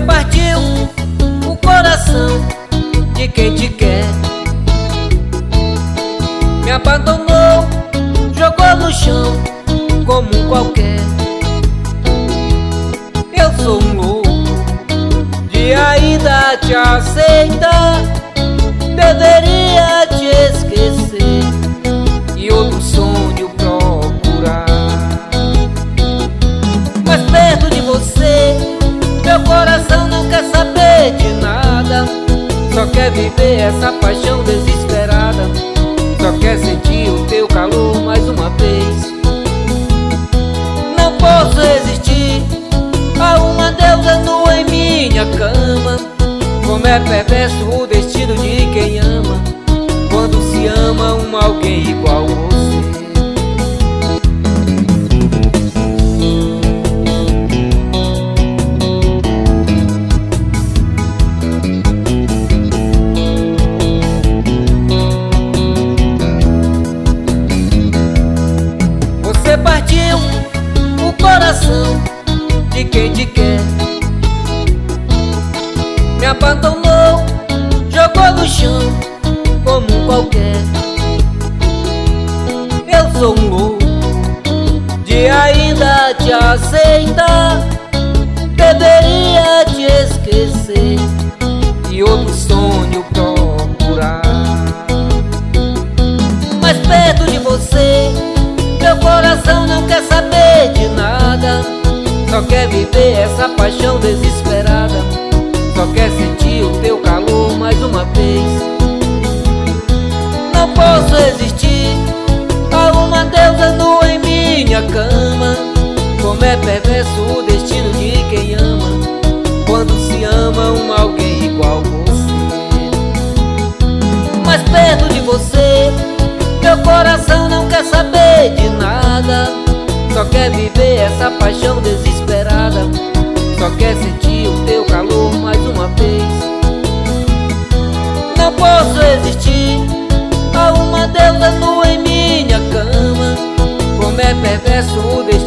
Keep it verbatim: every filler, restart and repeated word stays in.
partiu o coração de quem te quer. Me abandonou, jogou no chão como um qualquer. Eu sou um louco de ainda te aceitar. Deveria te esquecer e outro sonho procurar. Mas perto de você, meu coração não quer saber de nada. Só quer viver essa paixão desesperada. Só quer sentir o teu calor mais uma vez. Não posso resistir a uma deusa nua em minha cama. Como é perverso o destino de quem ama, quando se ama um alguém igual a você. Você partiu o coração de quem te quer. Me abandonou, jogou no chão como um qualquer. Eu sou um louco de ainda te aceitar. Deveria te esquecer e outro sonho procurar. Mas perto de você, meu coração não quer saber de nada. Só quer viver essa paixão desesperada. Só quer sentir o teu calor mais uma vez. Não posso resistir a uma deusa nua em minha cama. Como é perverso o destino de quem ama, quando se ama um alguém igual a você. Mas perto de você, meu coração não quer saber de nada. Só quer viver essa paixão desesperada. Só quer sentir o teu calor mais uma vez. Não posso resistir a uma deusa nua em minha cama. Como é perverso o destino